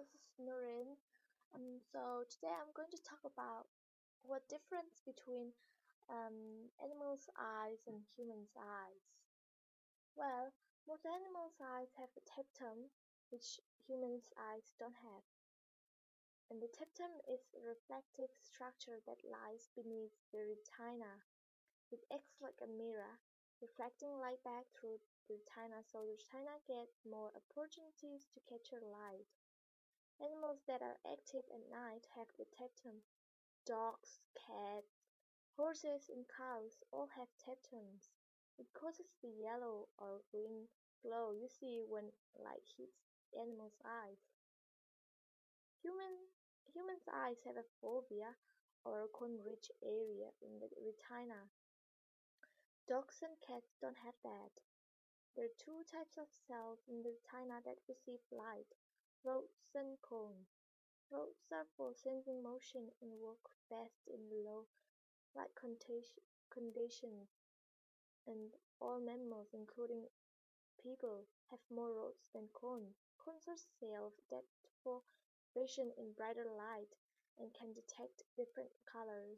this is Noreen. So today I'm going to talk about what difference between animals' eyes and humans' eyes. Well, most animals' eyes have a tapetum, which humans' eyes don't have. And the tapetum is a reflective structure that lies beneath the retina. It acts like a mirror, reflecting light back through the retina so the retina gets more opportunities to capture light. Animals that are active at night have the tapetum. Dogs, cats, horses, and cows all have tapetums. It causes the yellow or green glow you see when light hits animals' eyes. Human Humans' eyes have a fovea or cone-rich area in the retina. Dogs and cats don't have that. There are two types of cells in the retina that receive light: rods and cones. Rods are for sensing motion and work best in low light conditions, and all mammals, including people, have more rods than cones. Cones are cells that for vision in brighter light and can detect different colors.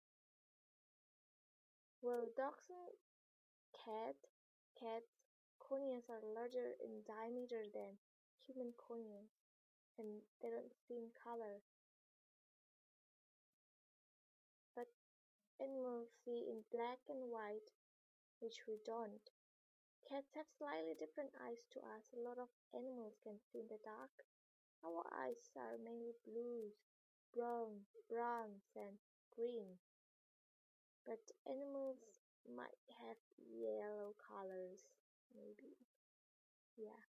Well, dogs and cats' corneas are larger in diameter than human corneas, and they don't see in color, but animals see in black and white, which we don't. Cats have slightly different eyes to us. A lot of animals can see in the dark. Our eyes are mainly blues, browns, and green, but animals might have yellow colors, maybe. Yeah.